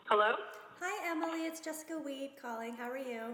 Hello? Hi, Emily. It's Jessica Weed calling. How are you?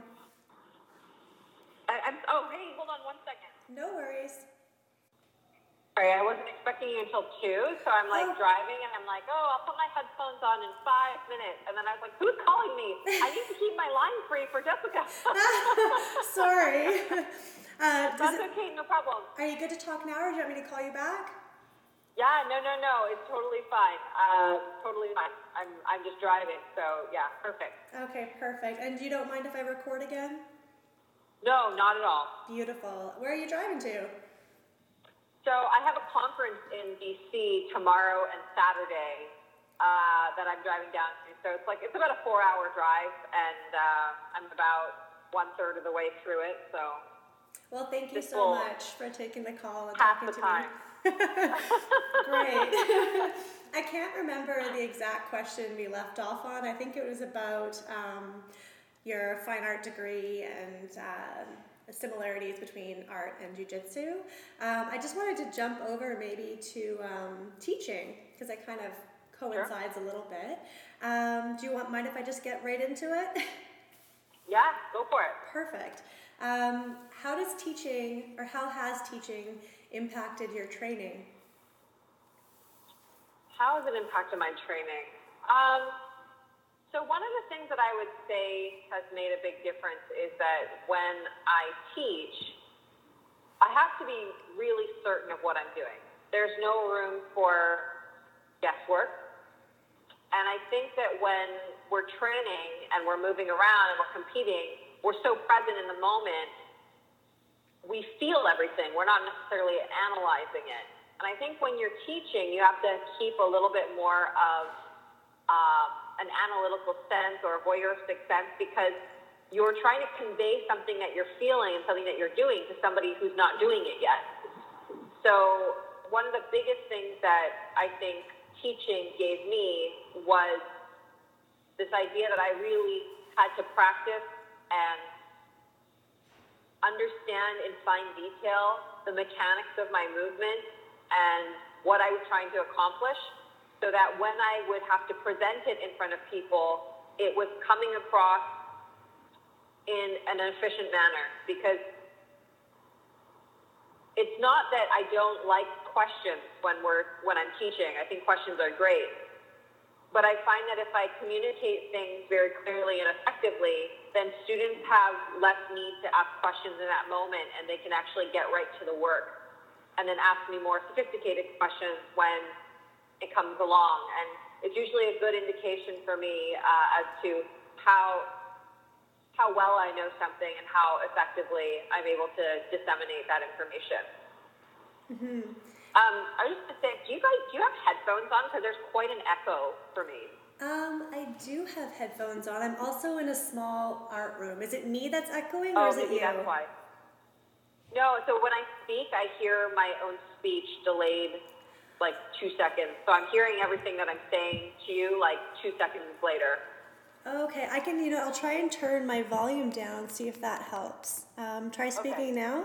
Oh, hey, hold on 1 second. No worries. Sorry, I wasn't expecting you until 2, so I'm like driving and I'm like, I'll put my headphones on in 5 minutes. And then I was like, who's calling me? I need to keep my line free for Jessica. Sorry. That's okay, no problem. Are you good to talk now, or do you want me to call you back? Yeah, no, it's totally fine. Totally fine. I'm just driving, so yeah, perfect. Okay, perfect. And you don't mind if I record again? No, not at all. Beautiful. Where are you driving to? So I have a conference in DC tomorrow and Saturday that I'm driving down to. So it's about a 4-hour drive, and I'm about 1/3 of the way through it. So well, thank you so much for taking the call and half talking the to time. me. Great. I can't remember the exact question we left off on. I think it was about your fine art degree and the similarities between art and jiu-jitsu. I just wanted to jump over maybe to teaching, because it kind of coincides a little bit. Do you mind if I just get right into it? Yeah, go for it. Perfect. How has teaching impacted your training? How has it impacted my training? So one of the things that I would say has made a big difference is that when I teach, I have to be really certain of what I'm doing. There's no room for guesswork. And I think that when we're training and we're moving around and we're competing, we're so present in the moment, we feel everything. We're not necessarily analyzing it. And I think when you're teaching, you have to keep a little bit more of an analytical sense or a voyeuristic sense, because you're trying to convey something that you're feeling and something that you're doing to somebody who's not doing it yet. So one of the biggest things that I think teaching gave me was this idea that I really had to practice and understand in fine detail the mechanics of my movement and what I was trying to accomplish, so that when I would have to present it in front of people, it was coming across in an efficient manner. Because it's not that I don't like questions when I'm teaching. I think questions are great. But I find that if I communicate things very clearly and effectively, then students have less need to ask questions in that moment, and they can actually get right to the work and then ask me more sophisticated questions when it comes along. And it's usually a good indication for me as to how well I know something and how effectively I'm able to disseminate that information. Mm-hmm. I was just going to say, do you have headphones on? Because there's quite an echo for me. I do have headphones on. I'm also in a small art room. Is it me that's echoing, or is it you? That's why. No, so when I speak, I hear my own speech delayed like 2 seconds. So I'm hearing everything that I'm saying to you like 2 seconds later. Okay, I can, I'll try and turn my volume down, see if that helps. Try speaking now.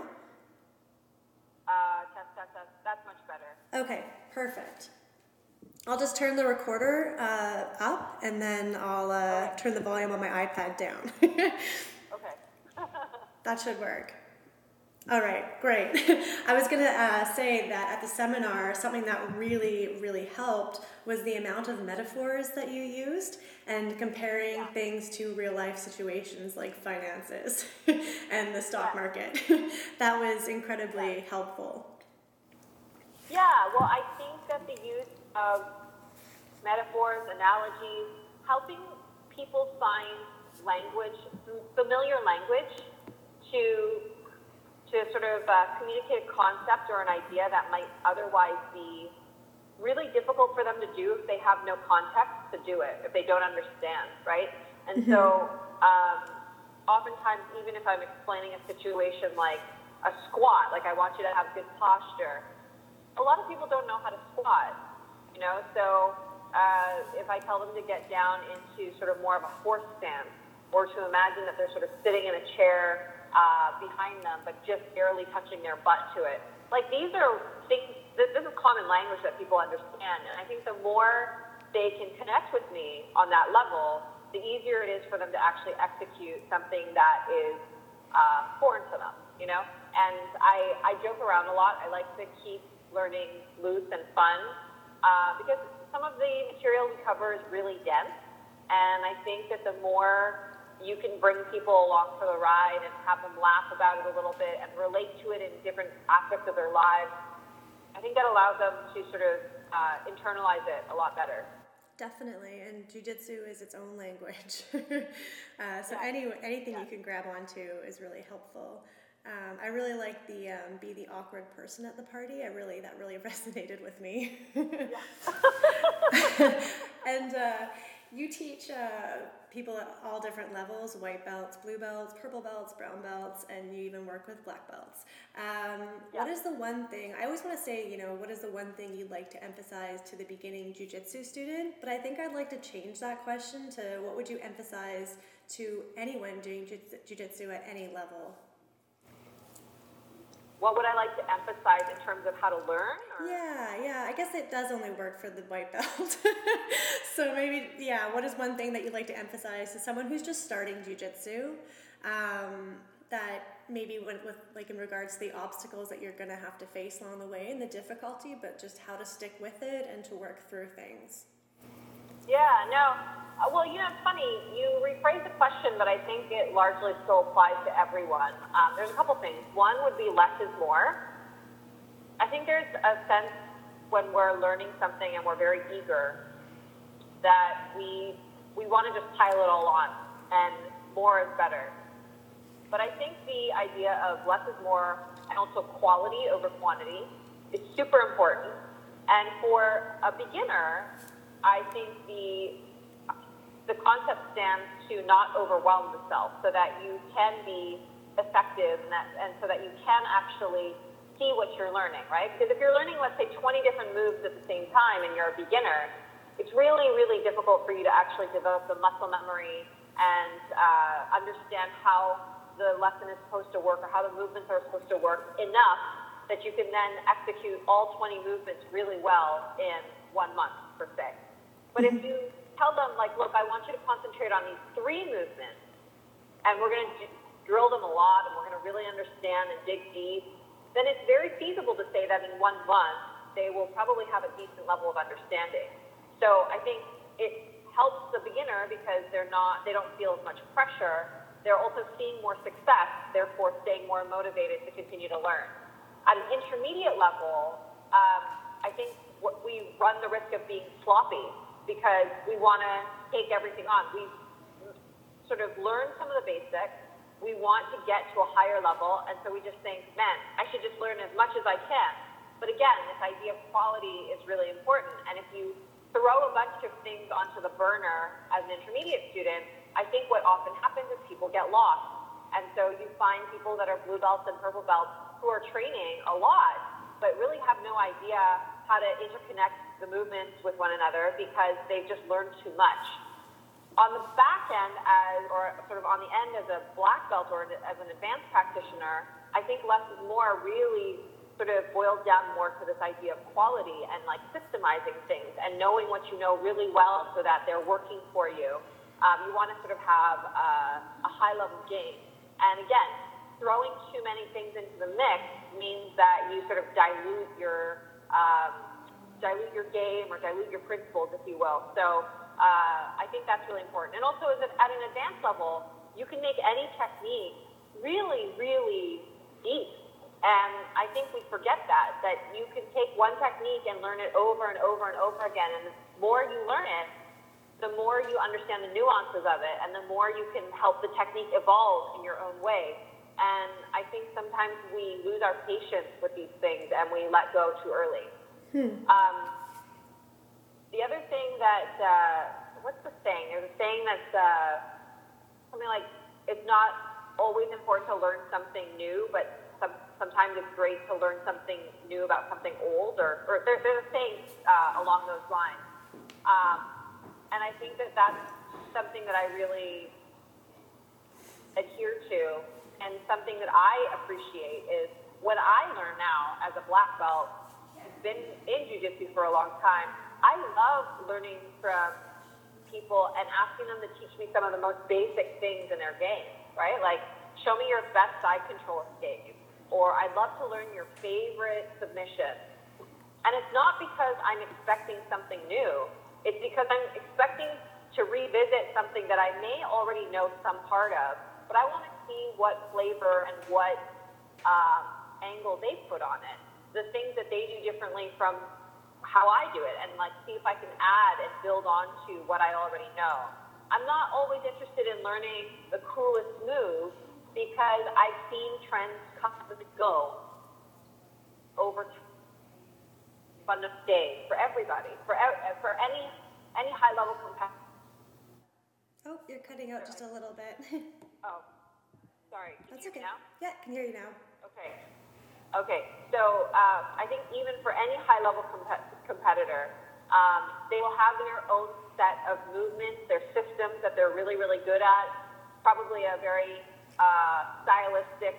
Test. That's much better. Okay, perfect. I'll just turn the recorder up, and then I'll turn the volume on my iPad down. Okay. That should work. All right, great. I was going to say that at the seminar, something that really, really helped was the amount of metaphors that you used and comparing things to real life situations like finances and the stock market. That was incredibly helpful. Yeah, well, I think that the use of metaphors, analogies, helping people find language, familiar language to sort of communicate a concept or an idea that might otherwise be really difficult for them to do if they have no context to do it, if they don't understand, right? And so oftentimes, even if I'm explaining a situation like a squat, like I want you to have good posture, a lot of people don't know how to squat, so if I tell them to get down into sort of more of a horse stance, or to imagine that they're sort of sitting in a chair behind them, but just barely touching their butt to it. Like, these are things, this is common language that people understand. And I think the more they can connect with me on that level, the easier it is for them to actually execute something that is foreign to them, you know? And I joke around a lot. I like to keep learning loose and fun because some of the material we cover is really dense. And I think that the more you can bring people along for the ride and have them laugh about it a little bit and relate to it in different aspects of their lives, I think that allows them to sort of internalize it a lot better. Definitely, and jiu-jitsu is its own language. So anything you can grab onto is really helpful. I really like the be the awkward person at the party. That really resonated with me. And you teach people at all different levels: white belts, blue belts, purple belts, brown belts, and you even work with black belts. What is the one thing, I always want to say, what is the one thing you'd like to emphasize to the beginning jiu-jitsu student? But I think I'd like to change that question to what would you emphasize to anyone doing jiu-jitsu at any level? What would I like to emphasize in terms of how to learn? Or? Yeah. I guess it does only work for the white belt. So maybe, what is one thing that you'd like to emphasize to someone who's just starting jiu-jitsu, that maybe with like in regards to the obstacles that you're going to have to face along the way and the difficulty, but just how to stick with it and to work through things? Yeah, no. Well, it's funny. You rephrased the question, but I think it largely still applies to everyone. There's a couple things. One would be less is more. I think there's a sense when we're learning something and we're very eager that we want to just pile it all on, and more is better. But I think the idea of less is more and also quality over quantity is super important. And for a beginner, I think the concept stands to not overwhelm the self, so that you can be effective and so that you can actually see what you're learning, right? Because if you're learning, let's say, 20 different moves at the same time and you're a beginner, it's really, really difficult for you to actually develop the muscle memory and understand how the lesson is supposed to work or how the movements are supposed to work enough that you can then execute all 20 movements really well in 1 month, per se. But if you tell them, like, look, I want you to concentrate on these 3 movements, and we're going to drill them a lot, and we're going to really understand and dig deep, then it's very feasible to say that in 1 month, they will probably have a decent level of understanding. So I think it helps the beginner because they don't feel as much pressure. They're also seeing more success, therefore staying more motivated to continue to learn. At an intermediate level, I think we run the risk of being sloppy, because we want to take everything on. We've sort of learned some of the basics. We want to get to a higher level, and so we just think, man, I should just learn as much as I can. But again, this idea of quality is really important, and if you throw a bunch of things onto the burner as an intermediate student, I think what often happens is people get lost. And so you find people that are blue belts and purple belts who are training a lot, but really have no idea how to interconnect the movements with one another because they've just learned too much. On the back end, or sort of on the end as a black belt or as an advanced practitioner, I think less is more really sort of boils down more to this idea of quality and like systemizing things and knowing what you know really well so that they're working for you. You want to sort of have a high level game. And again, throwing too many things into the mix means that you sort of dilute your game or dilute your principles, if you will. So I think that's really important. And also at an advanced level, you can make any technique really, really deep. And I think we forget that you can take one technique and learn it over and over and over again. And the more you learn it, the more you understand the nuances of it, and the more you can help the technique evolve in your own way. And I think sometimes we lose our patience with these things and we let go too early. The other thing that, what's the saying? There's a saying that's something like, it's not always important to learn something new, but sometimes it's great to learn something new about something old, or there's a saying along those lines. And I think that that's something that I really adhere to, and something that I appreciate is what I learn now as a black belt, been in jiu-jitsu for a long time, I love learning from people and asking them to teach me some of the most basic things in their game, right? Like, show me your best side control escape, or I'd love to learn your favorite submission. And it's not because I'm expecting something new. It's because I'm expecting to revisit something that I may already know some part of, but I want to see what flavor and what angle they put on it, the things that they do differently from how I do it, and like see if I can add and build on to what I already know. I'm not always interested in learning the coolest move because I've seen trends come and go over fun of stay for everybody, for any high level competitor. Oh, you're cutting out just a little bit. Oh, sorry. That's okay. Now? Yeah, I can hear you now. Okay. So I think even for any high level competitor, they will have their own set of movements, their systems that they're really, really good at. Probably a very stylistic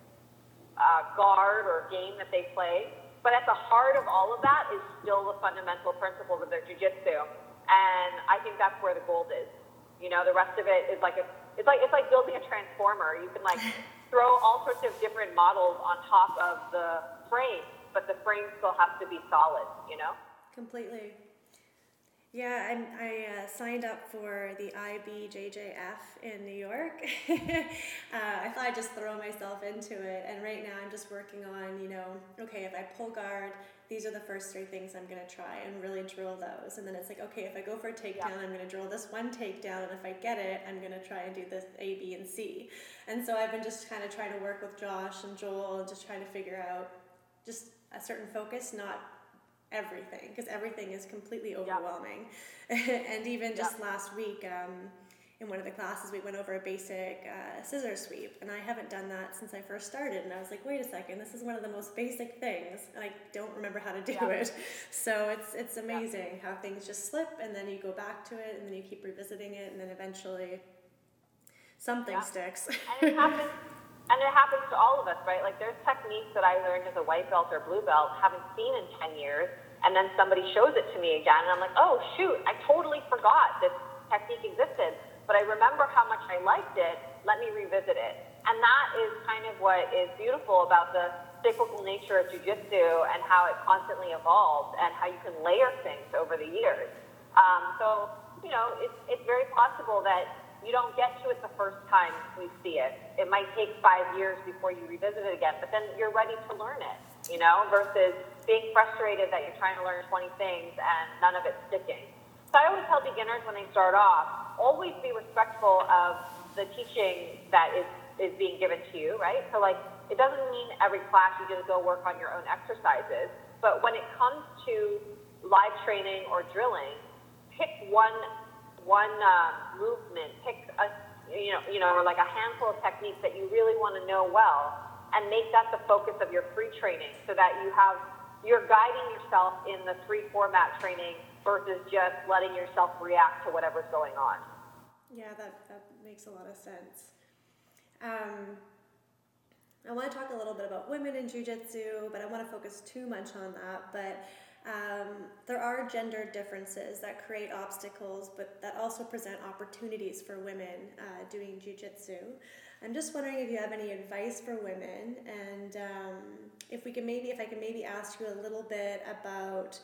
guard or game that they play. But at the heart of all of that is still the fundamental principles of their jiu-jitsu. And I think that's where the gold is. You know, the rest of it is like it's like building a transformer. You can like throw all sorts of different models on top of the frame, but the frame still has to be solid, you know? Completely. Yeah, I signed up for the IBJJF in New York. I thought I'd just throw myself into it, and right now I'm just working on, okay, if I pull guard, these are the first 3 things I'm going to try and really drill those. And then it's like, okay, if I go for a takedown, I'm going to drill this one takedown, and if I get it, I'm going to try and do this A, B, and C. And so I've been just kind of trying to work with Josh and Joel and just trying to figure out just a certain focus, not everything, because everything is completely overwhelming. And even just last week, in one of the classes, we went over a basic scissor sweep, and I haven't done that since I first started, and I was like, wait a second, this is one of the most basic things, and I don't remember how to do it. So it's amazing how things just slip, and then you go back to it, and then you keep revisiting it, and then eventually something sticks. And it happens to all of us, right? Like, there's techniques that I learned as a white belt or blue belt, haven't seen in 10 years, and then somebody shows it to me again, and I'm like, oh, shoot, I totally forgot this technique existed, but I remember how much I liked it, let me revisit it. And that is kind of what is beautiful about the cyclical nature of jiu-jitsu and how it constantly evolves and how you can layer things over the years. So, it's very possible that you don't get to it the first time you see it. It might take 5 years before you revisit it again, but then you're ready to learn it, versus being frustrated that you're trying to learn 20 things and none of it's sticking. So I always tell beginners when they start off, always be respectful of the teaching that is being given to you, right? So like, it doesn't mean every class you just go work on your own exercises, but when it comes to live training or drilling, pick one movement, pick or like a handful of techniques that you really want to know well, and make that the focus of your free training, so that you're guiding yourself in the free format training versus just letting yourself react to whatever's going on. Yeah, that makes a lot of sense. I want to talk a little bit about women in jiu-jitsu, but I want to focus too much on that. But there are gender differences that create obstacles, but that also present opportunities for women doing jiu-jitsu. I'm just wondering if you have any advice for women, and if I can maybe ask you a little bit about,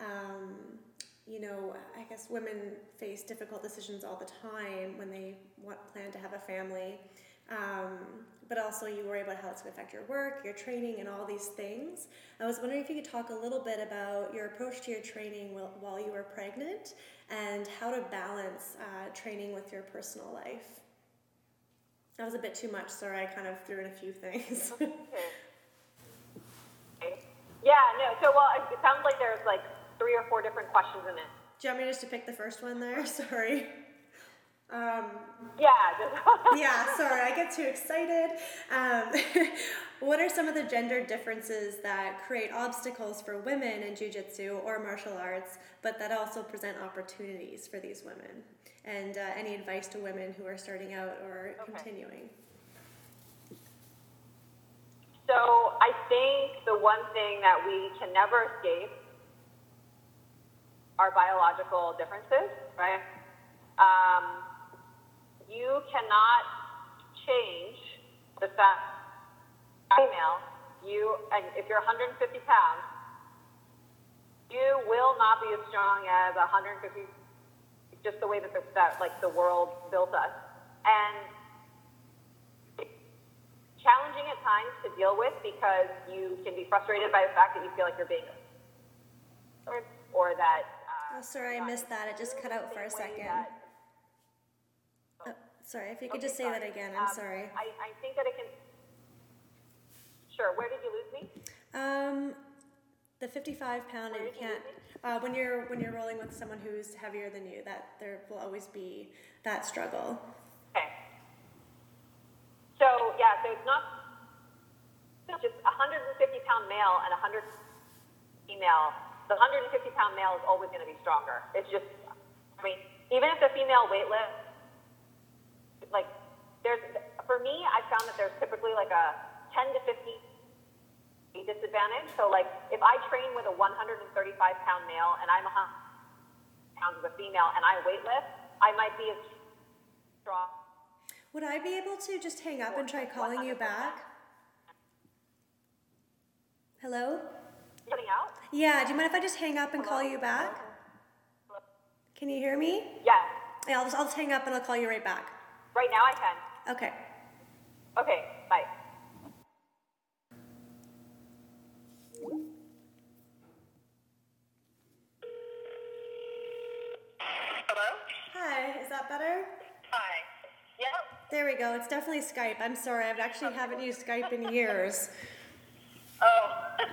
I guess women face difficult decisions all the time when they plan to have a family. But also you worry about how it's going to affect your work, your training, and all these things. I was wondering if you could talk a little bit about your approach to your training while you were pregnant, and how to balance training with your personal life. That was a bit too much, sorry, I kind of threw in a few things. Okay. Yeah, no, so it sounds like there's like 3 or 4 different questions in it. Do you want me just to pick the first one there? Sorry. Yeah, sorry, I get too excited. What are some of the gender differences that create obstacles for women in jiu-jitsu or martial arts, but that also present opportunities for these women? And any advice to women who are starting out or continuing? So I think the one thing that we can never escape our biological differences, right? You cannot change the fact female. And if you're 150 pounds, you will not be as strong as 150. Just the way that the world built us, and challenging at times to deal with because you can be frustrated by the fact that you feel like you're being or that. Oh, sorry, I missed that. It just cut out for a second. Sorry, if you could just say that again. I'm sorry. I think that it can. Sure. Where did you lose me? The 55-pound, and you can't. When you're rolling with someone who's heavier than you, that there will always be that struggle. Okay. So it's not just 150-pound male and 100 female. The 150-pound male is always going to be stronger. It's just, even if the female weightlifts, for me, I found that there's typically like a 10 to 15 disadvantage. So if I train with a 135-pound male and I'm 100 pounds of a female and I weightlift, I might be as strong. Would I be able to just hang up and try calling you back? Hello? Cutting out? Yeah, do you mind if I just hang up and call you back? Can you hear me? Yes. Yeah, I'll just hang up and I'll call you right back. Right now I can. Okay. Okay, bye. Hello? Hi, is that better? Hi. Yep. There we go. It's definitely Skype. I'm sorry, I actually haven't used Skype in years. Oh.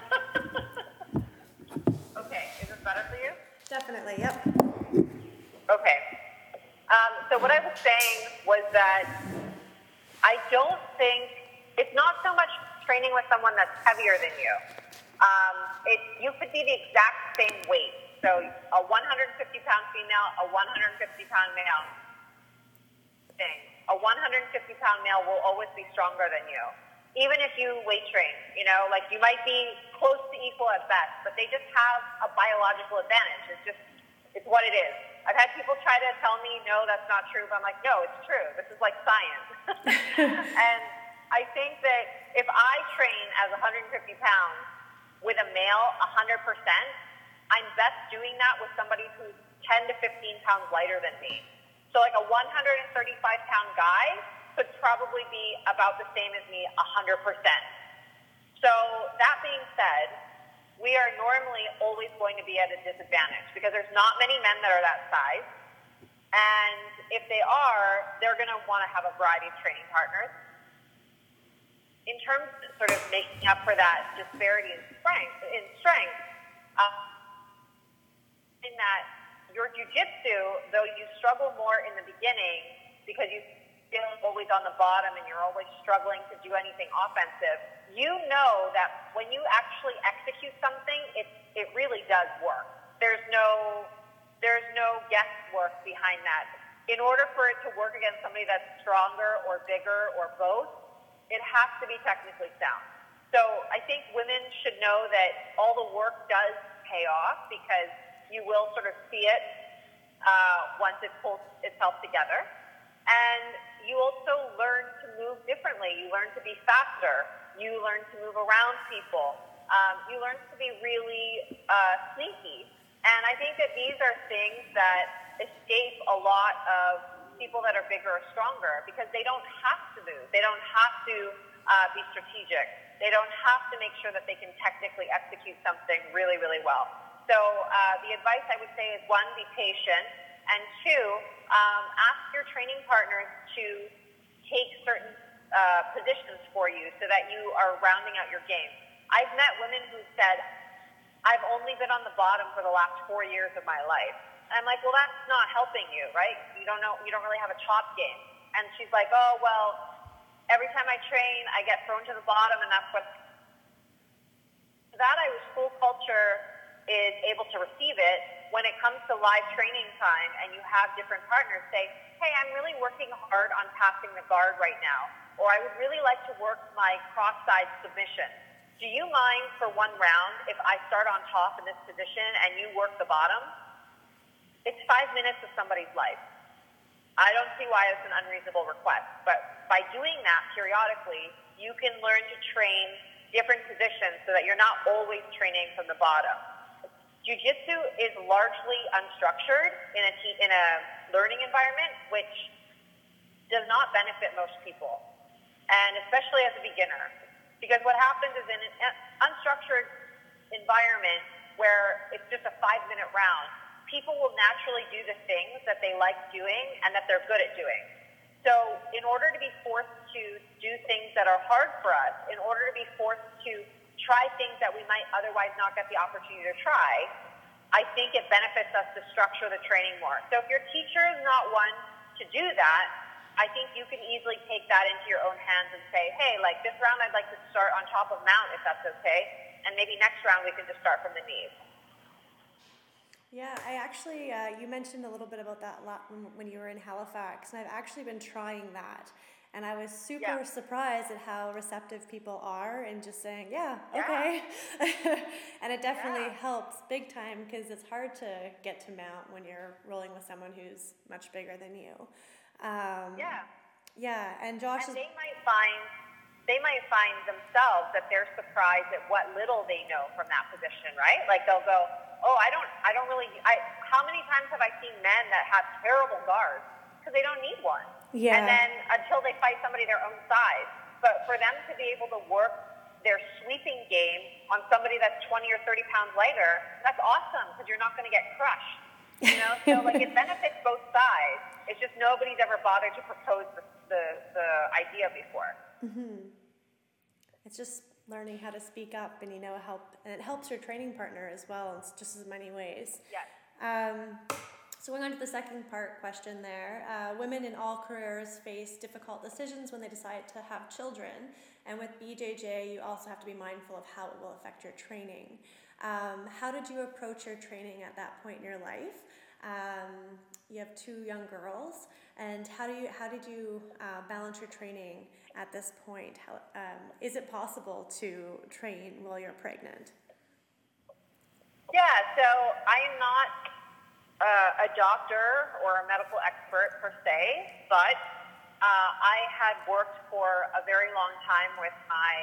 Okay, is this better for you? Definitely, yep. Okay. So what I was saying was that I don't think, it's not so much training with someone that's heavier than you. You could be the exact same weight. So a 150-pound female, a 150-pound male thing. A 150-pound male will always be stronger than you. Even if you weight train, you might be close to equal at best, but they just have a biological advantage. It's what it is. I've had people try to tell me, no, that's not true, but I'm like, no, it's true. This is like science. And I think that if I train as 150 pounds with a male 100%, I'm best doing that with somebody who's 10 to 15 pounds lighter than me. So like a 135-pound guy could probably be about the same as me 100%. So that being said, we are normally always going to be at a disadvantage because there's not many men that are that size. And if they are, they're going to want to have a variety of training partners. In terms of sort of making up for that disparity in strength, in that your jiu-jitsu, though you struggle more in the beginning because you feel always on the bottom and you're always struggling to do anything offensive, you know that when you actually execute something, it really does work. There's no guesswork behind that. In order for it to work against somebody that's stronger or bigger or both, it has to be technically sound. So I think women should know that all the work does pay off because you will sort of see it once it pulls itself together. And you also learn to move differently. You learn to be faster. You learn to move around people. You learn to be really sneaky. And I think that these are things that escape a lot of people that are bigger or stronger because they don't have to move. They don't have to be strategic. They don't have to make sure that they can technically execute something really, really well. So the advice I would say is, one, be patient, and two, ask your training partners to take certain positions for you so that you are rounding out your game. I've met women who said, I've only been on the bottom for the last 4 years of my life. And I'm like, well, that's not helping you, right? You don't really have a chop game. And she's like, oh, well, every time I train, I get thrown to the bottom, and that's what... That Irish school culture is able to receive it. When it comes to live training time and you have different partners say, hey, I'm really working hard on passing the guard right now, or I would really like to work my cross-side submission. Do you mind for one round if I start on top in this position and you work the bottom? minutes of somebody's life. I don't see why it's an unreasonable request. But by doing that periodically, you can learn to train different positions so that you're not always training from the bottom. Jiu-jitsu is largely unstructured in a learning environment, which does not benefit most people, and especially as a beginner. Because what happens is in an unstructured environment where it's just a 5-minute round, people will naturally do the things that they like doing and that they're good at doing. So in order to be forced to do things that are hard for us, in order to be forced to try things that we might otherwise not get the opportunity to try, I think it benefits us to structure the training more. So if your teacher is not one to do that, I think you can easily take that into your own hands and say, hey, like this round I'd like to start on top of mount if that's okay, and maybe next round we can just start from the knees. Yeah, I actually, you mentioned a little bit about that when you were in Halifax, and I've actually been trying that. And I was super surprised at how receptive people are and just saying, yeah. Okay. And it definitely helps big time because it's hard to get to mount when you're rolling with someone who's much bigger than you. Yeah, and Josh and they might find themselves that they're surprised at what little they know from that position, right? Like they'll go, oh, how many times have I seen men that have terrible guards because they don't need one? Yeah. And then until they fight somebody their own size. But for them to be able to work their sweeping game on somebody that's 20 or 30 pounds lighter, that's awesome because you're not going to get crushed. You know, so like it benefits both sides. It's just nobody's ever bothered to propose the idea before. Mm-hmm. It's just learning how to speak up and, and it helps your training partner as well in just as many ways. Yes. So going on to the second part question there, women in all careers face difficult decisions when they decide to have children. And with BJJ, you also have to be mindful of how it will affect your training. How did you approach your training at that point in your life? You have 2 young girls, and how did you balance your training at this point? Is it possible to train while you're pregnant? Yeah, so I'm not a doctor or a medical expert per se, but I had worked for a very long time with my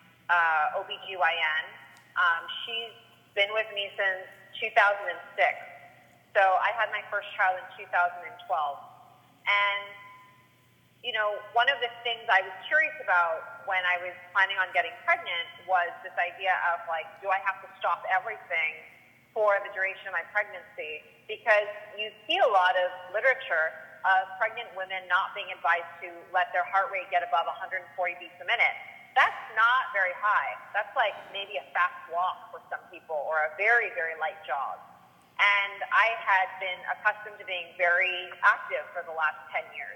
OBGYN. She's been with me since 2006. So I had my first child in 2012. And, one of the things I was curious about when I was planning on getting pregnant was this idea of like, do I have to stop everything for the duration of my pregnancy? Because you see a lot of literature of pregnant women not being advised to let their heart rate get above 140 beats a minute. That's not very high. That's like maybe a fast walk for some people or a very, very light jog. And I had been accustomed to being very active for the last 10 years.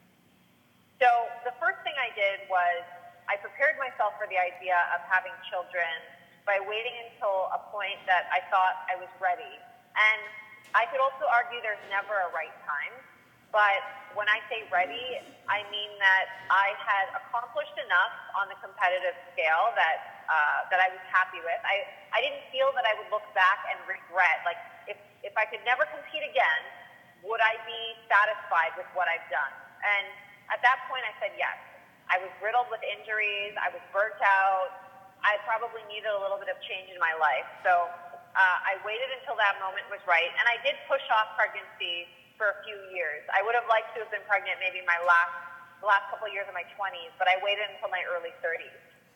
So the first thing I did was I prepared myself for the idea of having children by waiting until a point that I thought I was ready. And I could also argue there's never a right time. But when I say ready, I mean that I had accomplished enough on the competitive scale that I was happy with. I didn't feel that I would look back and regret, like, if I could never compete again, would I be satisfied with what I've done? And at that point, I said yes. I was riddled with injuries. I was burnt out. I probably needed a little bit of change in my life. So I waited until that moment was right. And I did push off pregnancy for a few years. I would have liked to have been pregnant maybe the last couple of years of my 20s, but I waited until my early 30s.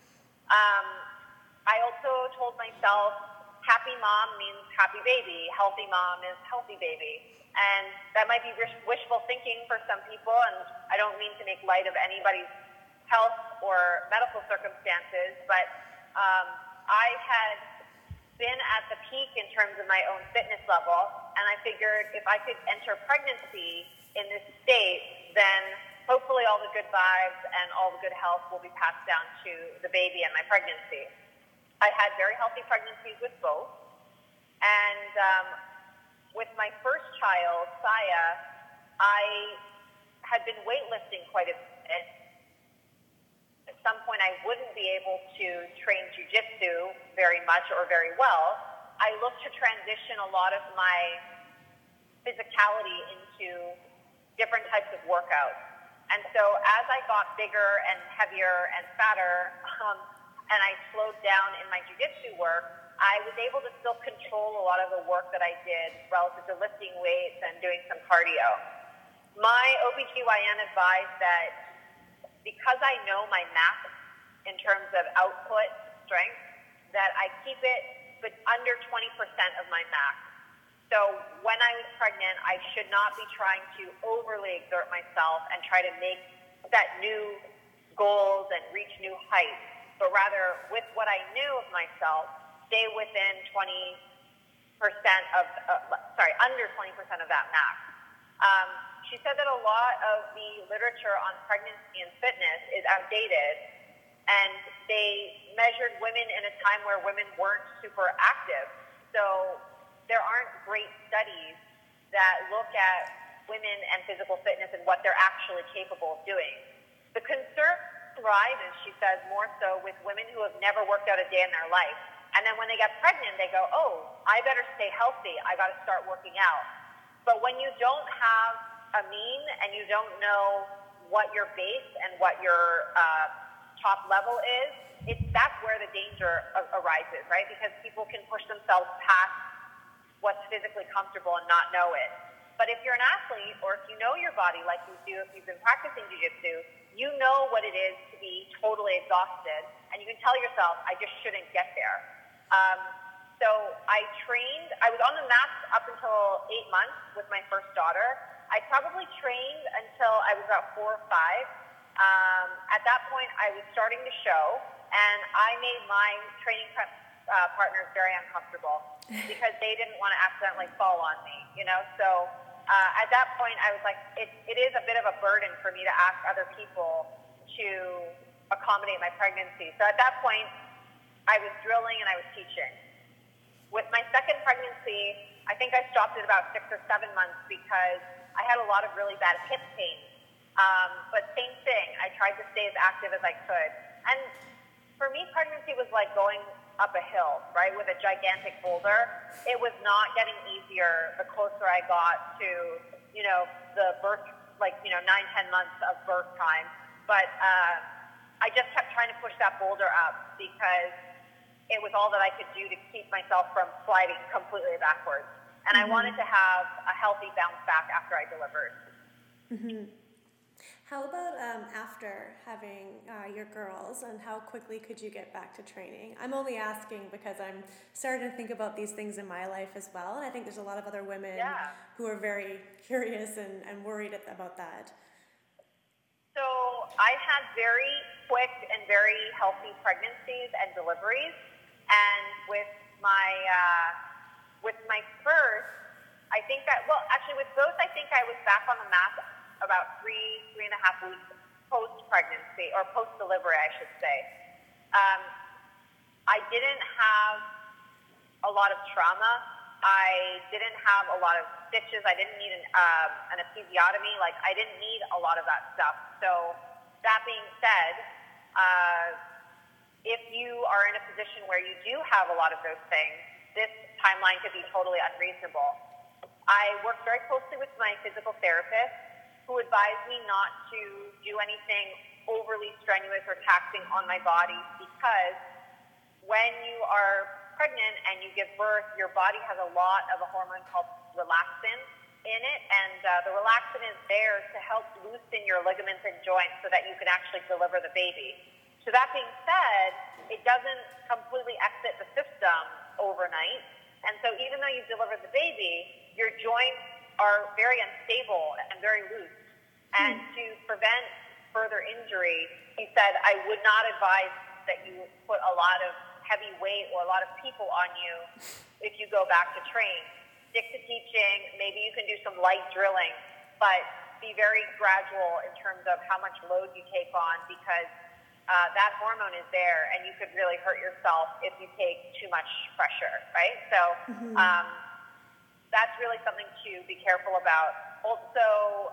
I also told myself, happy mom means happy baby. Healthy mom is healthy baby. And that might be wishful thinking for some people, and I don't mean to make light of anybody's health or medical circumstances, but I had been at the peak in terms of my own fitness level, and I figured if I could enter pregnancy in this state, then hopefully all the good vibes and all the good health will be passed down to the baby and my pregnancy. I had very healthy pregnancies with both, and with my first child, Saya, I had been weightlifting quite a bit. At some point, I wouldn't be able to train jiu-jitsu very much or very well. I looked to transition a lot of my physicality into different types of workouts. And so as I got bigger and heavier and fatter, and I slowed down in my jiu-jitsu work, I was able to still control a lot of the work that I did relative to lifting weights and doing some cardio. My OBGYN advised that because I know my max in terms of output strength, that I keep it but under 20% of my max. So when I was pregnant, I should not be trying to overly exert myself and try to set new goals and reach new heights, but rather with what I knew of myself, stay within under 20% of that max. She said that a lot of the literature on pregnancy and fitness is outdated, and they measured women in a time where women weren't super active. So there aren't great studies that look at women and physical fitness and what they're actually capable of doing. The concern rises, she says, more so with women who have never worked out a day in their life. And then when they get pregnant, they go, oh, I better stay healthy. I got to start working out. But when you don't have a mean and you don't know what your base and what your top level is, that's where the danger arises, right? Because people can push themselves past what's physically comfortable and not know it. But if you're an athlete, or if you know your body like you do if you've been practicing jiu-jitsu, you know what it is to be totally exhausted, and you can tell yourself, I just shouldn't get there. So I was on the mats up until 8 months with my first daughter. I probably trained until I was about 4 or 5. At that point, I was starting to show, and I made my training partners very uncomfortable because they didn't want to accidentally fall on me, So at that point, I was like, it is a bit of a burden for me to ask other people to accommodate my pregnancy. So at that point, I was drilling and I was teaching. With my second pregnancy, I think I stopped at about 6 or 7 months because I had a lot of really bad hip pain. But same thing, I tried to stay as active as I could. And for me, pregnancy was like going up a hill, right, with a gigantic boulder. It was not getting easier the closer I got to, the birth, 9-10 months of birth time. But I just kept trying to push that boulder up because it was all that I could do to keep myself from sliding completely backwards. And I wanted to have a healthy bounce back after I delivered. Mm-hmm. How about after having your girls, and how quickly could you get back to training? I'm only asking because I'm starting to think about these things in my life as well, and I think there's a lot of other women who are very curious and worried about that. So I had very quick and very healthy pregnancies and deliveries, and with my first, I think that, with both, I think I was back on the mat about 3.5 weeks post-pregnancy, or post-delivery, I should say. I didn't have a lot of trauma. I didn't have a lot of stitches. I didn't need an episiotomy. I didn't need a lot of that stuff. So that being said, if you are in a position where you do have a lot of those things, this timeline could be totally unreasonable. I worked very closely with my physical therapist, who advised me not to do anything overly strenuous or taxing on my body, because when you are pregnant and you give birth, your body has a lot of a hormone called relaxin in it, and the relaxin is there to help loosen your ligaments and joints so that you can actually deliver the baby. So that being said, it doesn't completely exit the system overnight, and so even though you've delivered the baby, your joints are very unstable and very loose. And to prevent further injury, he said, I would not advise that you put a lot of heavy weight or a lot of people on you if you go back to train. Stick to teaching. Maybe you can do some light drilling, but be very gradual in terms of how much load you take on, because that hormone is there and you could really hurt yourself if you take too much pressure, right? So that's really something to be careful about. Also,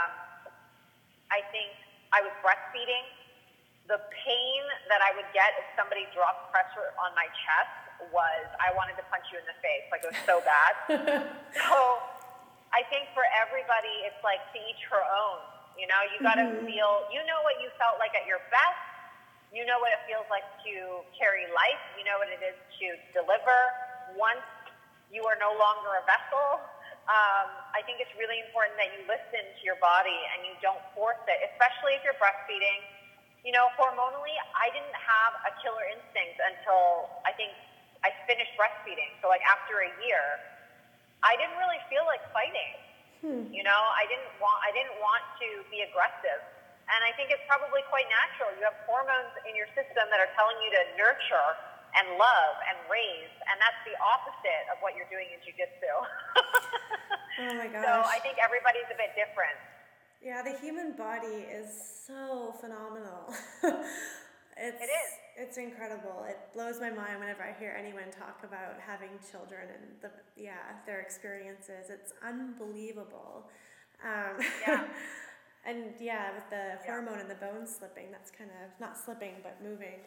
I think I was breastfeeding. The pain that I would get if somebody dropped pressure on my chest was, I wanted to punch you in the face. It was so bad. So I think for everybody, it's like to each her own. You know, you got to feel, you know what you felt like at your best. You know what it feels like to carry life. You know what it is to deliver once you are no longer a vessel. I think it's really important that you listen to your body and you don't force it, especially if you're breastfeeding. You know, hormonally, I didn't have a killer instinct until I think I finished breastfeeding. So like after a year, I didn't really feel like fighting. You know, I didn't want to be aggressive. And I think it's probably quite natural. You have hormones in your system that are telling you to nurture and love and raise, and that's the opposite of what you're doing in jiu-jitsu. Oh my gosh. So I think everybody's a bit different. Yeah, the human body is so phenomenal. It is. It's incredible. It blows my mind whenever I hear anyone talk about having children and their experiences. It's unbelievable. Yeah. And with the hormone and the bone slipping, that's kind of not slipping but moving.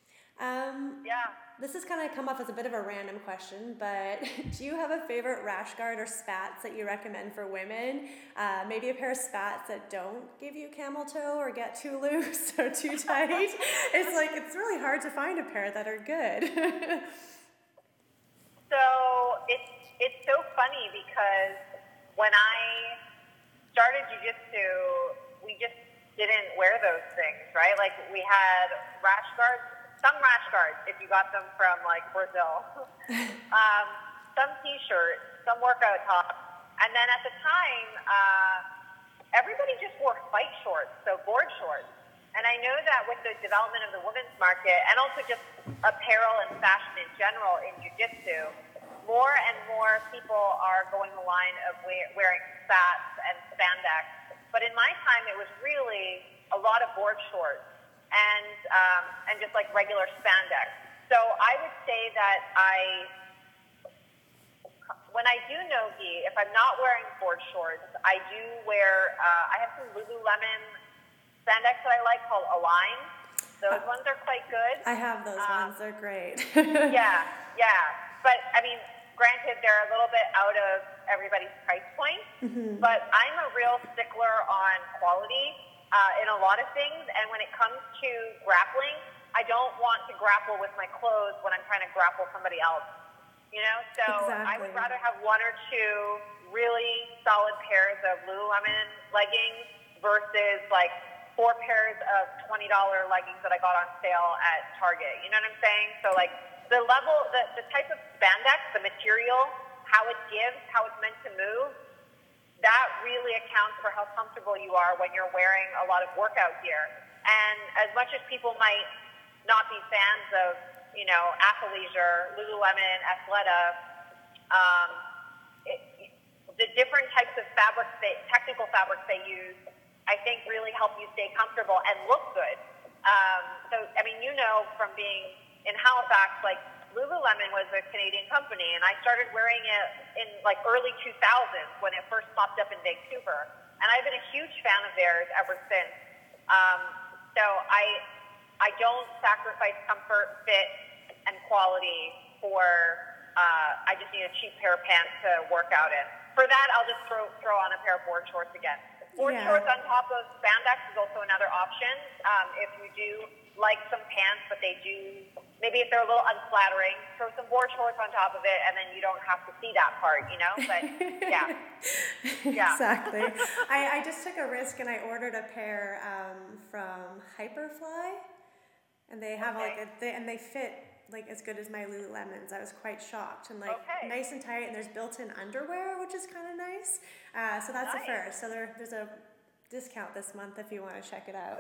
This has kind of come off as a bit of a random question, but do you have a favorite rash guard or spats that you recommend for women? Maybe a pair of spats that don't give you camel toe or get too loose or too tight. It's really hard to find a pair that are good. So it's so funny because when I started jiu-jitsu, we just didn't wear those things, right? Like we had rash guards. Some rash guards, if you got them from like Brazil, some t-shirts, some workout tops, and then at the time, everybody just wore fight shorts, so board shorts. And I know that with the development of the women's market, and also just apparel and fashion in general in jiu-jitsu, more and more people are going the line of wearing spats and spandex. But in my time, it was really a lot of board shorts. And just like regular spandex. So I would say that when I do no-gi, if I'm not wearing board shorts, I do wear, I have some Lululemon spandex that I like called Align. Those ones are quite good. I have those ones. They're great. Yeah. But, I mean, granted, they're a little bit out of everybody's price point, but I'm a real stickler on quality. In a lot of things, and when it comes to grappling, I don't want to grapple with my clothes when I'm trying to grapple somebody else, you know? So Exactly. I would rather have one or two really solid pairs of Lululemon leggings versus like 4 pairs of $20 leggings that I got on sale at Target. You know what I'm saying? So like the level, the type of spandex, the material, how it gives, how it's meant to move, that really accounts for how comfortable you are when you're wearing a lot of workout gear. And as much as people might not be fans of, you know, athleisure, Lululemon, Athleta, the different types of fabrics, technical fabrics they use, I think really help you stay comfortable and look good. So, I mean, you know, from being in Halifax, like, Lululemon was a Canadian company, and I started wearing it in like early 2000s when it first popped up in Vancouver. And I've been a huge fan of theirs ever since. So I don't sacrifice comfort, fit, and quality for, I just need a cheap pair of pants to work out in. For that, I'll just throw on a pair of board shorts again. Board shorts on top of spandex is also another option. If you do like some pants, but they do, maybe if they're a little unflattering, throw some board shorts on top of it, and then you don't have to see that part, you know? But, yeah. Exactly. I just took a risk and I ordered a pair from Hyperfly, and they have and they fit like as good as my Lululemons. I was quite shocked, and like nice and tight, and there's built-in underwear, which is kind of nice. So that's a first. So there's a discount this month if you want to check it out.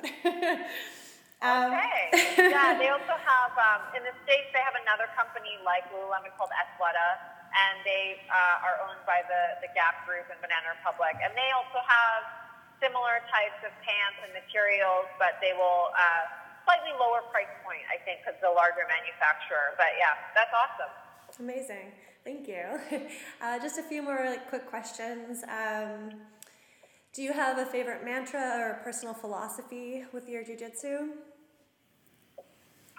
Yeah, they also have, in the States, they have another company like Lululemon called Athleta, and they are owned by the Gap Group and Banana Republic, and they also have similar types of pants and materials, but they will slightly lower price point, I think, because the larger manufacturer. But yeah, that's awesome. Amazing. Thank you. Just a few more quick questions. Do you have a favorite mantra or personal philosophy with your jiu-jitsu?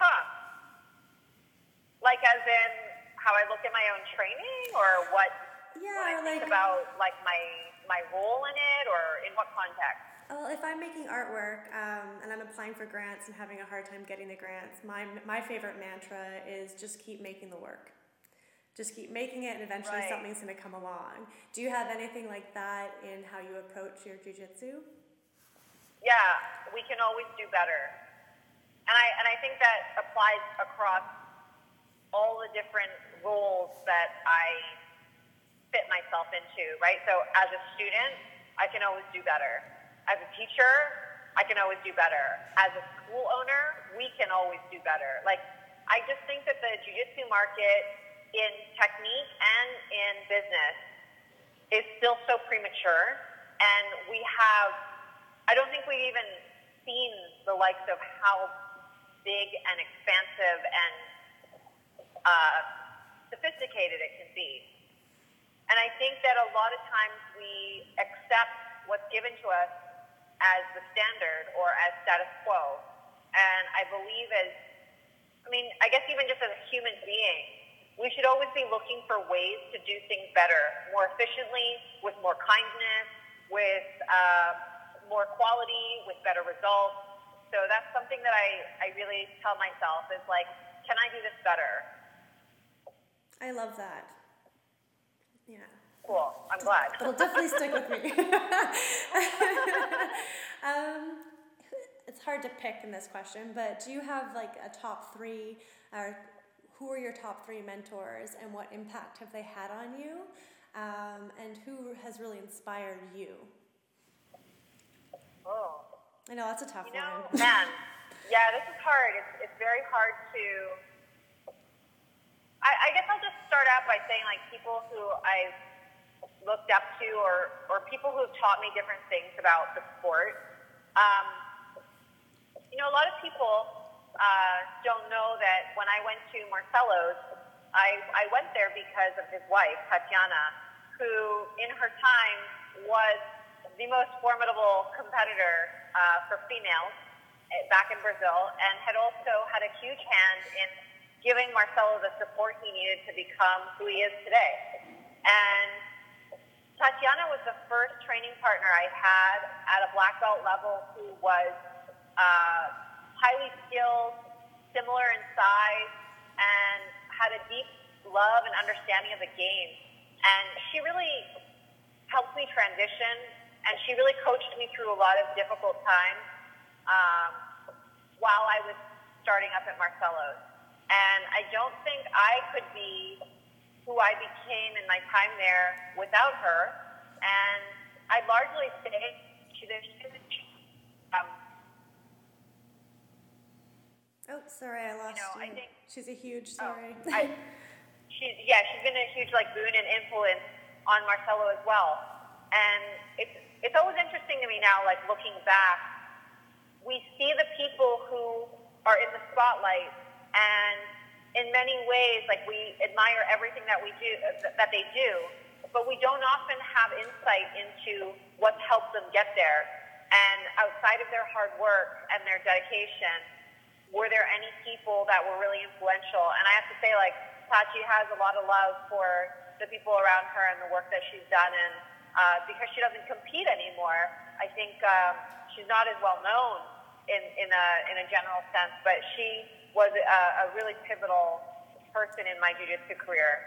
Like as in how I look at my own training or what? Yeah, when I think about like my role in it, or in what context? Well, if I'm making artwork and I'm applying for grants and having a hard time getting the grants, my favorite mantra is just keep making the work. Just keep making it, and eventually Right. something's going to come along. Do you have anything like that in how you approach your jiu-jitsu? Yeah, we can always do better. And I think that applies across all the different roles that I fit myself into, right? So as a student, I can always do better. As a teacher, I can always do better. As a school owner, we can always do better. Like, I just think that the jiu-jitsu market in technique and in business is still so premature, and I don't think we've even seen the likes of how big and expansive and sophisticated it can be. And I think that a lot of times we accept what's given to us as the standard or as status quo. And I believe I guess even just as a human being, we should always be looking for ways to do things better, more efficiently, with more kindness, with more quality, with better results. So that's something that I really tell myself is like, can I do this better? I love that. Yeah. Cool. I'm glad. It'll definitely stick with me. It's hard to pick in this question, but do you have like a top three, or who are your top three mentors, and what impact have they had on you? And who has really inspired you? Oh. I know that's a tough one. Man, yeah, this is hard. It's very hard to. I guess I'll just start out by saying like people who I've looked up to, or people who have taught me different things about the sport. A lot of people don't know that when I went to Marcelo's, I went there because of his wife, Tatiana, who in her time was the most formidable competitor for females back in Brazil, and had also had a huge hand in giving Marcelo the support he needed to become who he is today. And Tatiana was the first training partner I had at a black belt level who was highly skilled, similar in size, and had a deep love and understanding of the game. And she really helped me transition, and she really coached me through a lot of difficult times while I was starting up at Marcelo's. And I don't think I could be who I became in my time there without her. And I largely say oh, sorry, I lost you. I think she's a huge, sorry. She's been a huge boon and influence on Marcelo as well. And it's always interesting to me now, looking back, we see the people who are in the spotlight, and in many ways, we admire everything that they do, but we don't often have insight into what's helped them get there. And outside of their hard work and their dedication, were there any people that were really influential? And I have to say, Tachi has a lot of love for the people around her and the work that she's done. And because she doesn't compete anymore, I think she's not as well known in a general sense. But she was a really pivotal person in my jiu-jitsu career.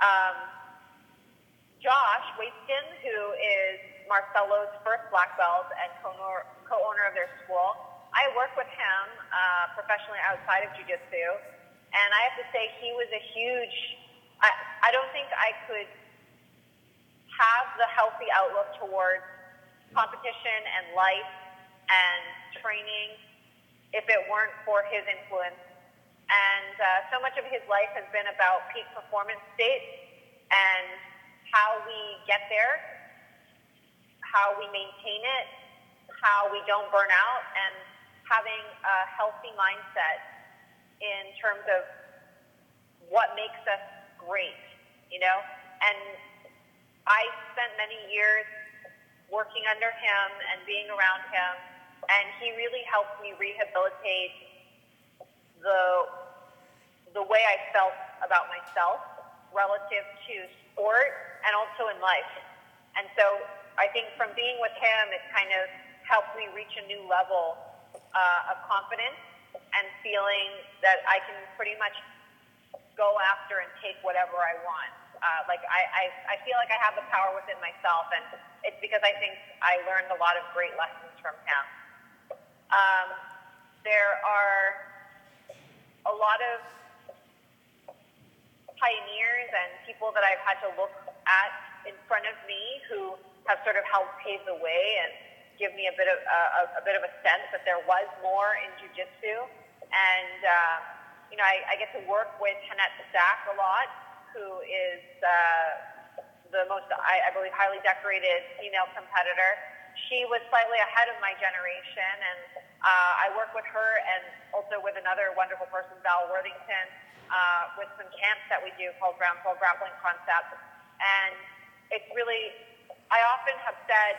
Josh Waitskin, who is Marcelo's first black belt and co-owner of their school, I work with him professionally outside of jiu-jitsu, and I have to say he was a huge. I don't think I could have the healthy outlook towards competition and life and training if it weren't for his influence. And so much of his life has been about peak performance state and how we get there, how we maintain it, how we don't burn out, and having a healthy mindset in terms of what makes us great, And I spent many years working under him and being around him, and he really helped me rehabilitate the way I felt about myself relative to sport and also in life. And so I think from being with him, it kind of helped me reach a new level of confidence and feeling that I can pretty much go after and take whatever I want. I feel like I have the power within myself, and it's because I think I learned a lot of great lessons from him. There are a lot of pioneers and people that I've had to look at in front of me who have sort of helped pave the way and give me a bit of a sense that there was more in jiu-jitsu. And I get to work with Hanette Stack a lot, who is the most, I believe, highly decorated female competitor. She was slightly ahead of my generation, and I work with her and also with another wonderful person, Val Worthington, with some camps that we do called Ground Floor Grappling Concept. And it's really, I often have said,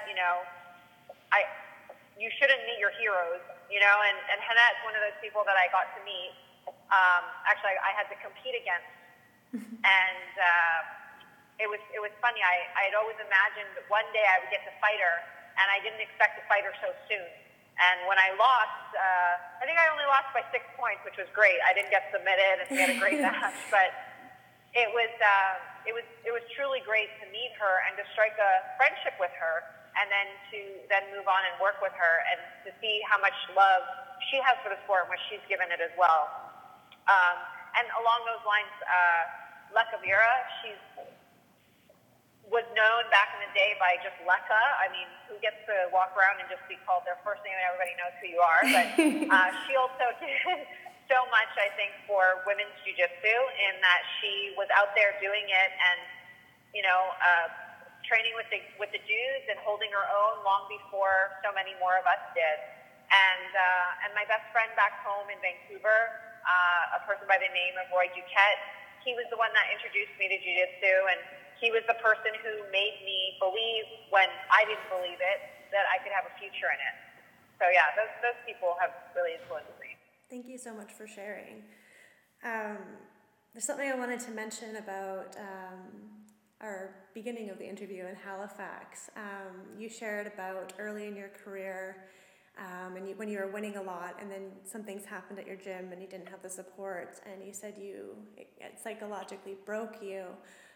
you shouldn't meet your heroes, and Hanette's one of those people that I got to meet. Actually, I had to compete against, and it was funny. I had always imagined that one day I would get to fight her, and I didn't expect to fight her so soon. And when I lost, I think I only lost by 6 points, which was great. I didn't get submitted, and we had a great match, but it was truly great to meet her and to strike a friendship with her, and then to move on and work with her and to see how much love she has for the sport and what she's given it as well. And along those lines, Leka Vera, she was known back in the day by just Leka. I mean, who gets to walk around and just be called their first name and everybody knows who you are? But she also did so much, I think, for women's jiu-jitsu in that she was out there doing it and, training with the Jews and holding her own long before so many more of us did. And my best friend back home in Vancouver, a person by the name of Roy Duquette, he was the one that introduced me to jiu-jitsu, and he was the person who made me believe when I didn't believe it that I could have a future in it. So yeah, those people have really influenced me. Thank you so much for sharing. There's something I wanted to mention about our beginning of the interview in Halifax. You shared about early in your career and when you were winning a lot, and then some things happened at your gym and you didn't have the support, and you said it psychologically broke you.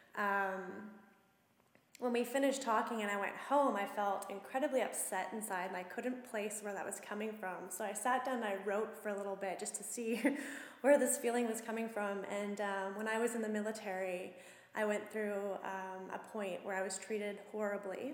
When we finished talking and I went home, I felt incredibly upset inside, and I couldn't place where that was coming from. So I sat down and I wrote for a little bit just to see where this feeling was coming from. And when I was in the military, I went through a point where I was treated horribly.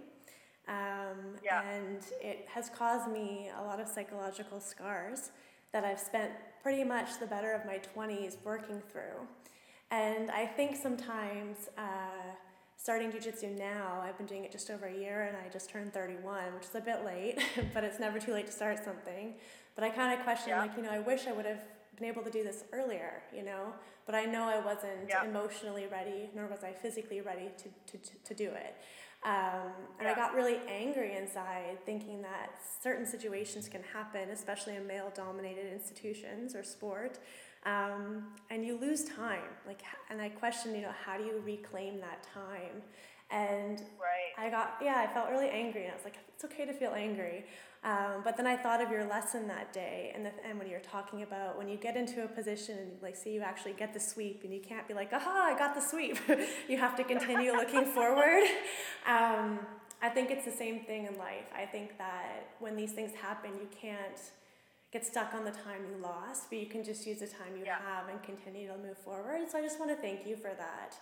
And it has caused me a lot of psychological scars that I've spent pretty much the better of my 20s working through. And I think sometimes starting jiu-jitsu now, I've been doing it just over a year, and I just turned 31, which is a bit late, but it's never too late to start something. But I kind of question, I wish I would have been able to do this earlier, but I know I wasn't emotionally ready, nor was I physically ready to do it. And I got really angry inside, thinking that certain situations can happen, especially in male-dominated institutions or sport, and you lose time. And I questioned, how do you reclaim that time? And I felt really angry, and I was like, it's okay to feel angry. But then I thought of your lesson that day, and when you're talking about when you get into a position and say you actually get the sweep, and you can't be like, aha, I got the sweep. You have to continue looking forward. I think it's the same thing in life. I think that when these things happen, you can't get stuck on the time you lost, but you can just use the time you have and continue to move forward. So I just want to thank you for that.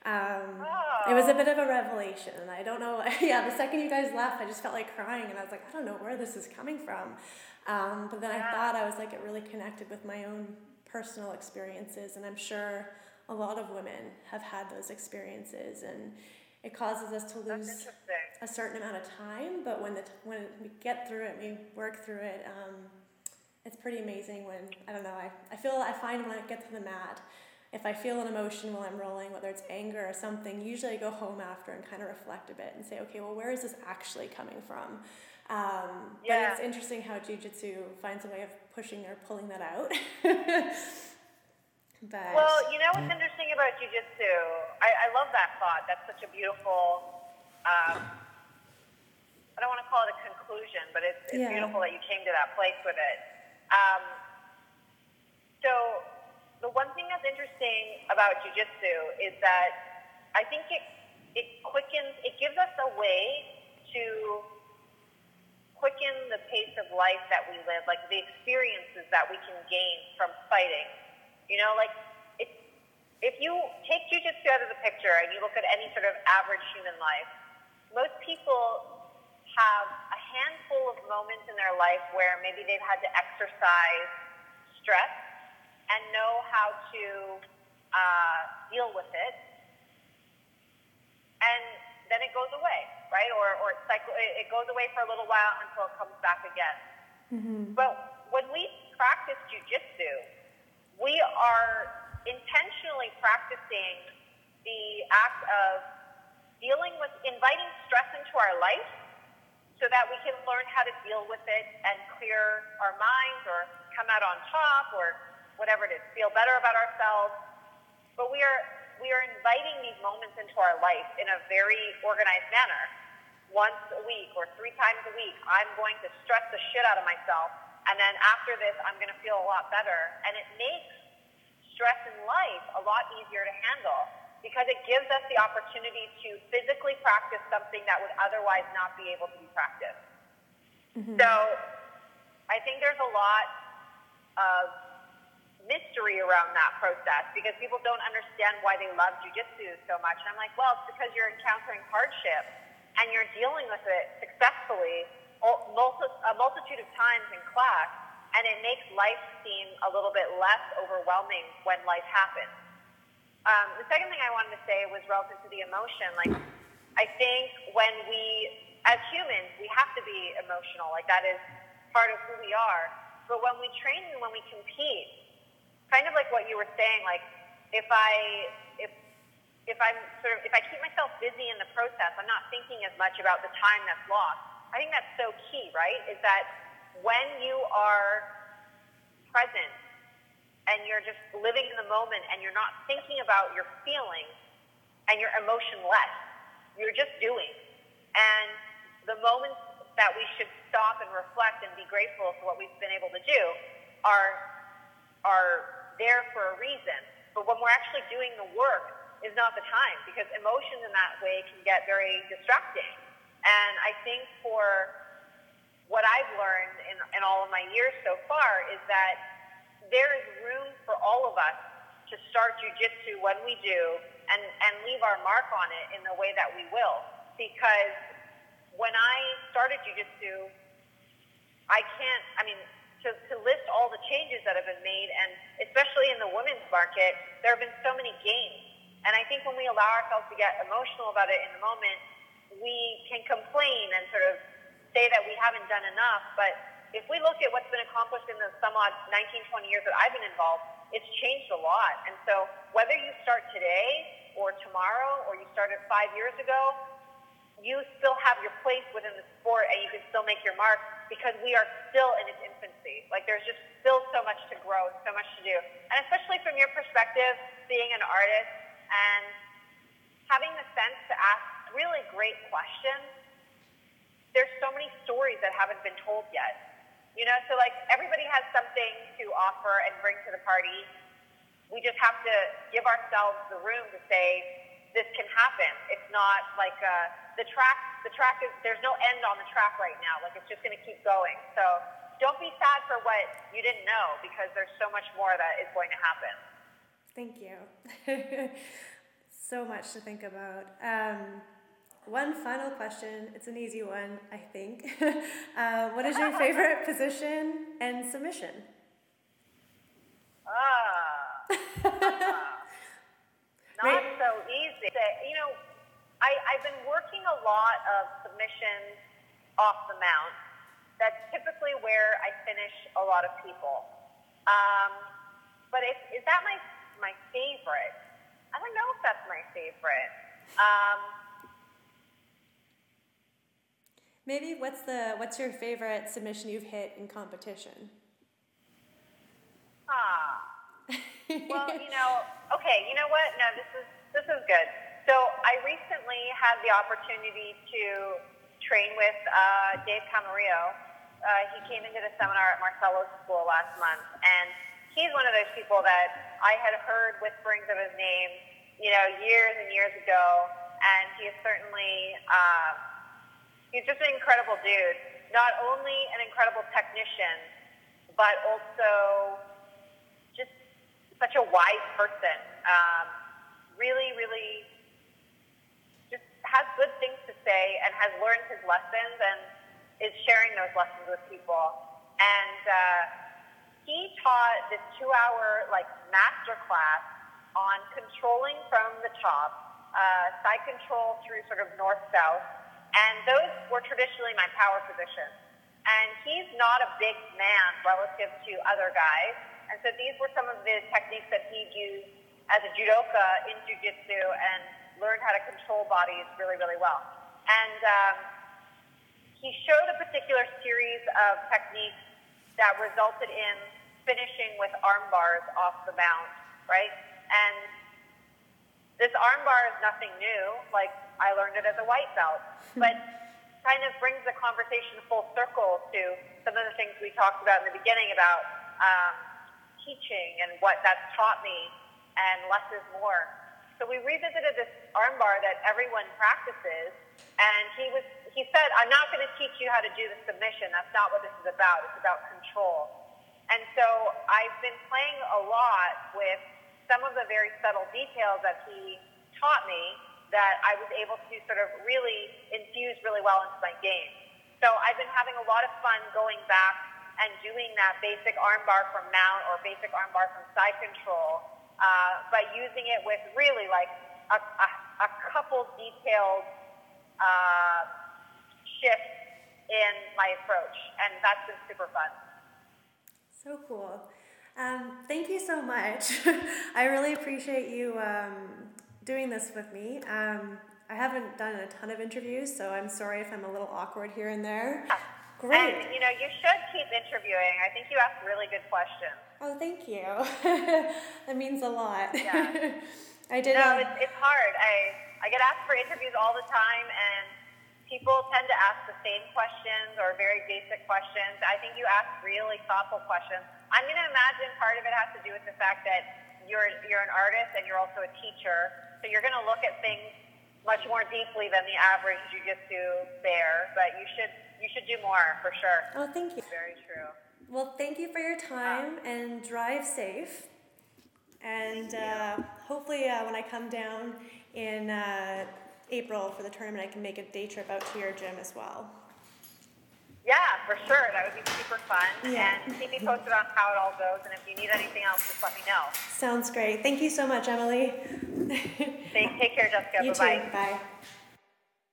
It was a bit of a revelation, and I don't know, the second you guys left, I just felt like crying, and I was like, I don't know where this is coming from. But then I thought, I was like, it really connected with my own personal experiences, and I'm sure a lot of women have had those experiences, and it causes us to lose a certain amount of time, but when we get through it, we work through it, it's pretty amazing when, I find when I get to the mat, if I feel an emotion while I'm rolling, whether it's anger or something, usually I go home after and kind of reflect a bit and say, okay, well, where is this actually coming from? But it's interesting how jiu-jitsu finds a way of pushing or pulling that out. But Well, you know what's interesting about jiu-jitsu? I love that thought. That's such a beautiful, I don't want to call it a conclusion, but it's beautiful that you came to that place with it. So the one thing that's interesting about jiu-jitsu is that I think it quickens, it gives us a way to quicken the pace of life that we live, like the experiences that we can gain from fighting. You know, like if you take jiu-jitsu out of the picture and you look at any sort of average human life, most people have a handful of moments in their life where maybe they've had to exercise stress and know how to deal with it, and then it goes away, right? Or it goes away for a little while until it comes back again. Mm-hmm. But when we practice jiu-jitsu, we are intentionally practicing the act of dealing with, inviting stress into our life so that we can learn how to deal with it and clear our minds or come out on top or whatever it is, feel better about ourselves. But we are inviting these moments into our life in a very organized manner. Once a week or 3 times a week, I'm going to stress the shit out of myself, and then after this, I'm going to feel a lot better. And it makes stress in life a lot easier to handle because it gives us the opportunity to physically practice something that would otherwise not be able to be practiced. Mm-hmm. So I think there's a lot of mystery around that process because people don't understand why they love jiu-jitsu so much. And I'm like, well, it's because you're encountering hardship and you're dealing with it successfully a multitude of times in class, and it makes life seem a little bit less overwhelming when life happens. The second thing I wanted to say was relative to the emotion. Like, I think when we, as humans, we have to be emotional. Like, that is part of who we are. But when we train and when we compete, kind of like what you were saying, like, if I keep myself busy in the process, I'm not thinking as much about the time that's lost. I think that's so key, right? Is that when you are present and you're just living in the moment and you're not thinking about your feelings and you're emotionless, you're just doing. And the moments that we should stop and reflect and be grateful for what we've been able to do are there for a reason. But when we're actually doing the work is not the time, because emotions in that way can get very distracting. And I think for what I've learned in all of my years so far is that there is room for all of us to start jiu-jitsu when we do and leave our mark on it in the way that we will. Because when I started jiu-jitsu, to list all the changes that have been made, and especially in the women's market, there have been so many gains. And I think when we allow ourselves to get emotional about it in the moment, we can complain and sort of say that we haven't done enough. But if we look at what's been accomplished in the somewhat 19, 20 years that I've been involved, it's changed a lot. And so whether you start today or tomorrow or you started 5 years ago, you still have your place within the sport and you can still make your mark because we are still in its infancy. Like, there's just still so much to grow, so much to do. And especially from your perspective, being an artist and having the sense to ask really great questions, there's so many stories that haven't been told yet. You know, so like everybody has something to offer and bring to the party. We just have to give ourselves the room to say, this can happen. It's not like the track is, there's no end on the track right now. Like, it's just going to keep going. So don't be sad for what you didn't know, because there's so much more that is going to happen. Thank you. So much to think about. One final question. It's an easy one, I think. What is your favorite position and submission? Not so easy. You know, I've been working a lot of submissions off the mount. That's typically where I finish a lot of people. But is that my favorite? I don't know if that's my favorite. Maybe what's your favorite submission you've hit in competition? Well, okay, you know what? No, this is good. So I recently had the opportunity to train with Dave Camarillo. He came into the seminar at Marcelo's school last month, and he's one of those people that I had heard whisperings of his name, years and years ago, and he is certainly, he's just an incredible dude. Not only an incredible technician, but also just such a wise person. Really, really just has good things to say and has learned his lessons and is sharing those lessons with people. And he taught this 2-hour master class on controlling from the top, side control through sort of north-south. And those were traditionally my power positions. And he's not a big man relative to other guys. And so these were some of the techniques that he used as a judoka in jiu-jitsu and learned how to control bodies really, really well. And he showed a particular series of techniques that resulted in finishing with arm bars off the mount, right? And this arm bar is nothing new. I learned it as a white belt. But kind of brings the conversation full circle to some of the things we talked about in the beginning about teaching and what that's taught me, and less is more. So we revisited this armbar that everyone practices, and he said, I'm not going to teach you how to do the submission. That's not what this is about. It's about control. And so I've been playing a lot with some of the very subtle details that he taught me that I was able to sort of really infuse really well into my game. So I've been having a lot of fun going back and doing that basic armbar from mount or basic armbar from side control, but using it with really a couple detailed shifts in my approach, and that's been super fun. So cool. Thank you so much. I really appreciate you doing this with me. I haven't done a ton of interviews, so I'm sorry if I'm a little awkward here and there. Great. And, you should keep interviewing. I think you ask really good questions. Oh, thank you. That means a lot. Yeah. I did. No, it's hard. I get asked for interviews all the time, and people tend to ask the same questions or very basic questions. I think you ask really thoughtful questions. I'm going to imagine part of it has to do with the fact that you're an artist and you're also a teacher, so you're going to look at things much more deeply than the average jiu-jitsu bear, but you should do more, for sure. Oh, thank you. Very true. Well, thank you for your time, and drive safe. And hopefully when I come down in April for the tournament, I can make a day trip out to your gym as well. Yeah, for sure. That would be super fun. Yeah. And keep me posted on how it all goes. And if you need anything else, just let me know. Sounds great. Thank you so much, Emily. Take care, Jessica. You Bye-bye. too. Bye.